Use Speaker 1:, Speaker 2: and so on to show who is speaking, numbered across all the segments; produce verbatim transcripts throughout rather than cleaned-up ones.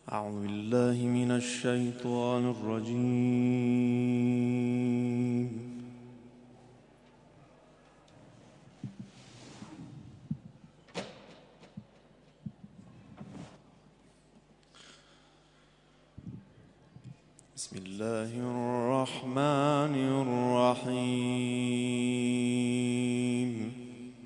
Speaker 1: أعوذ بالله من الشيطان الرجيم. بسم الله الرحمن الرحيم.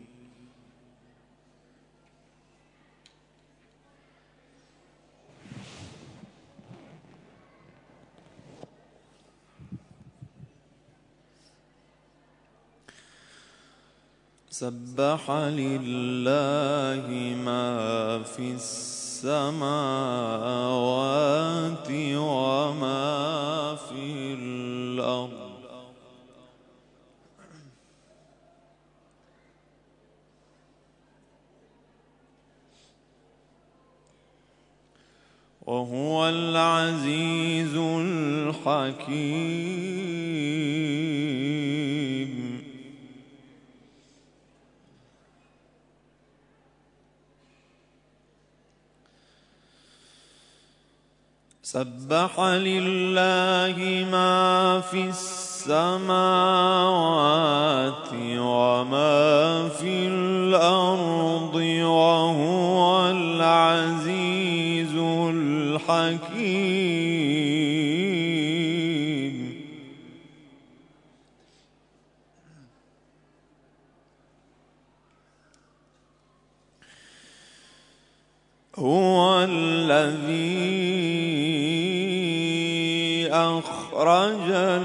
Speaker 1: سبح لله ما في السماوات وما في الأرض وهو العزيز الحكيم. سبح لله ما في السماوات وما في الأرض وهو العزيز الحكيم. هو الذي أخرج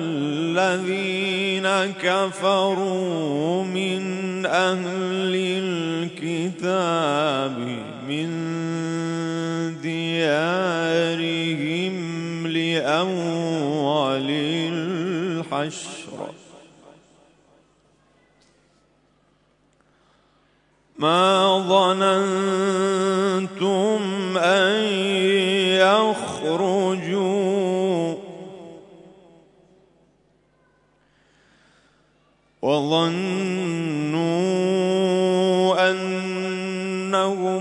Speaker 1: الذين كفروا من أهل الكتاب من ديارهم لأول الحشر ما ظننتم أن يخرجوا وظنوا أنهم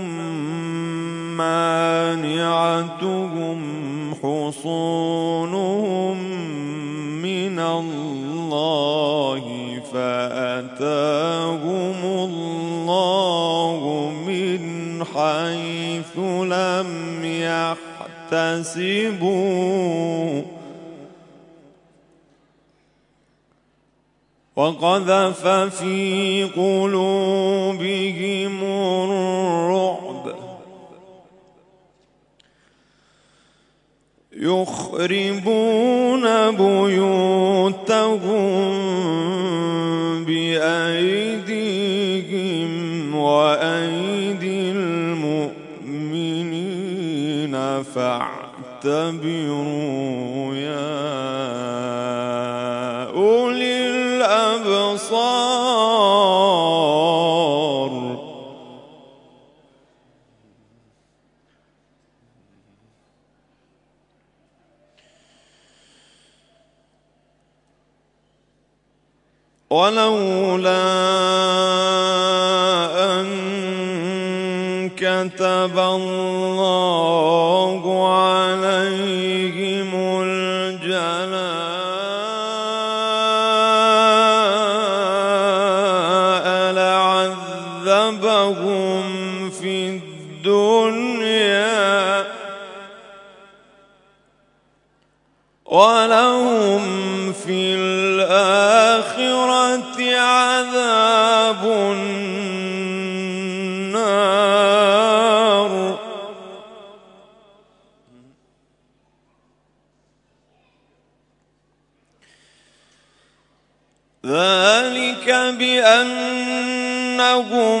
Speaker 1: مانعتهم حصونهم من الله فأتاهم الله من حيث لم يحتسبوا وقذف في قلوبهم الرعب يخربون بيوتهم بأيديهم وأيدي المؤمنين فاعتبروا يا أولي الأبصار. ولولا أن كتب الله عليهم الجلاء لعذبهم في الدنيا ولهم في الآخرة عذاب النار. ذلك بأنهم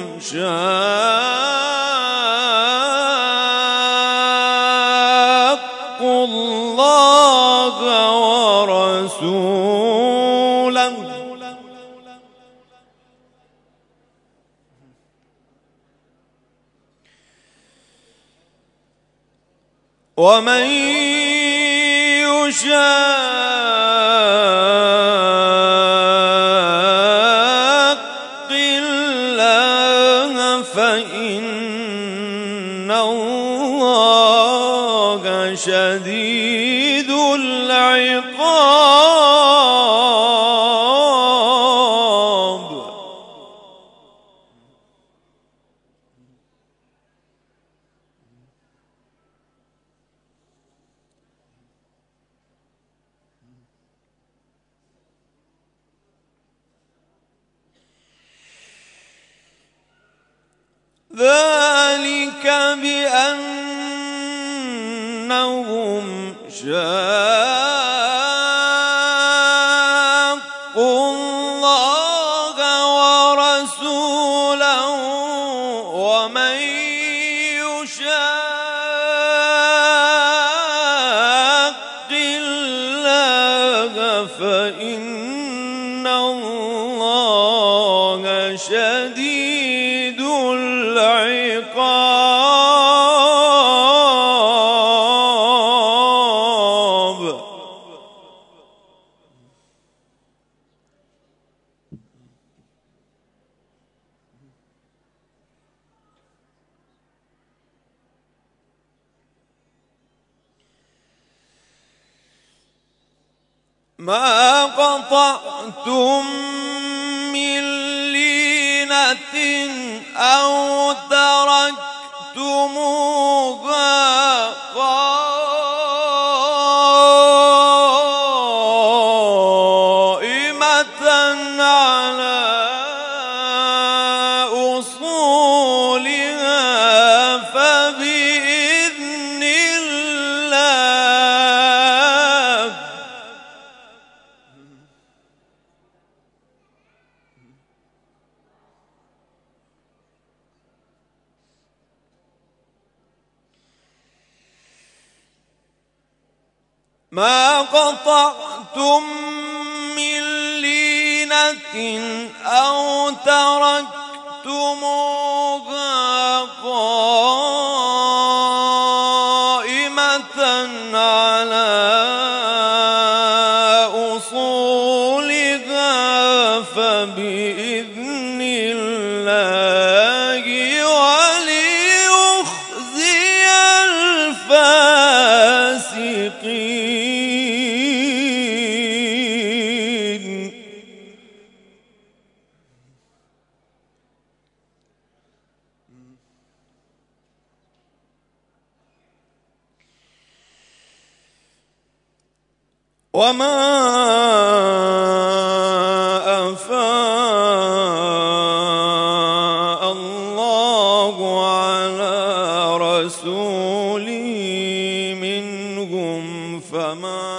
Speaker 1: شاقوا الله ورسوله ومن يشاق الله فإن الله شديد العقاب. ذلك بأنهم شاقوا الله ورسوله ومن يشاق الله فإن الله شديد العقاب. ما قطعتم من لينة أو تركتموها قائمة على أصولها فبإذن الله ما قطعتم من لينة أو تركتموها قائمة على أصولها فبإذن الله وليخزي الفاسقين. وما أفاء الله على رسوله منهم فما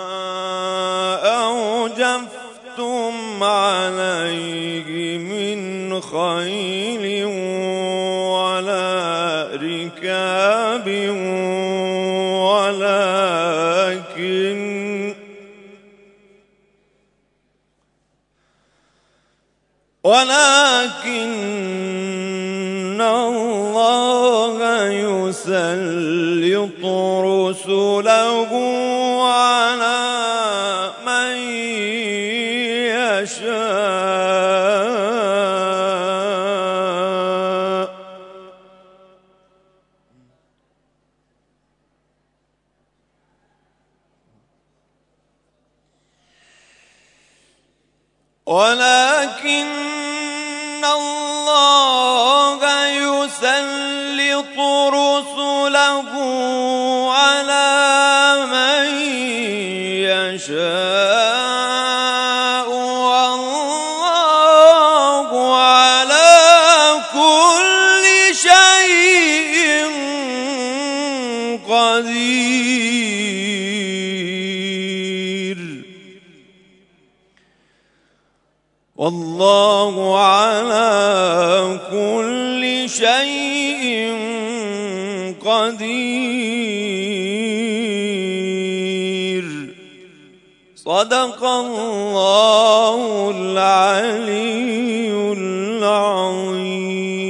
Speaker 1: أوجفتم عليه من خيل ولا ركاب ولكن ولكن الله يسلط رسله على من يشاء ولكن الله يسلط رسله على من يشاء والله على كل شيء قدير. والله على كل شيء قدير. صدق الله العلي العظيم.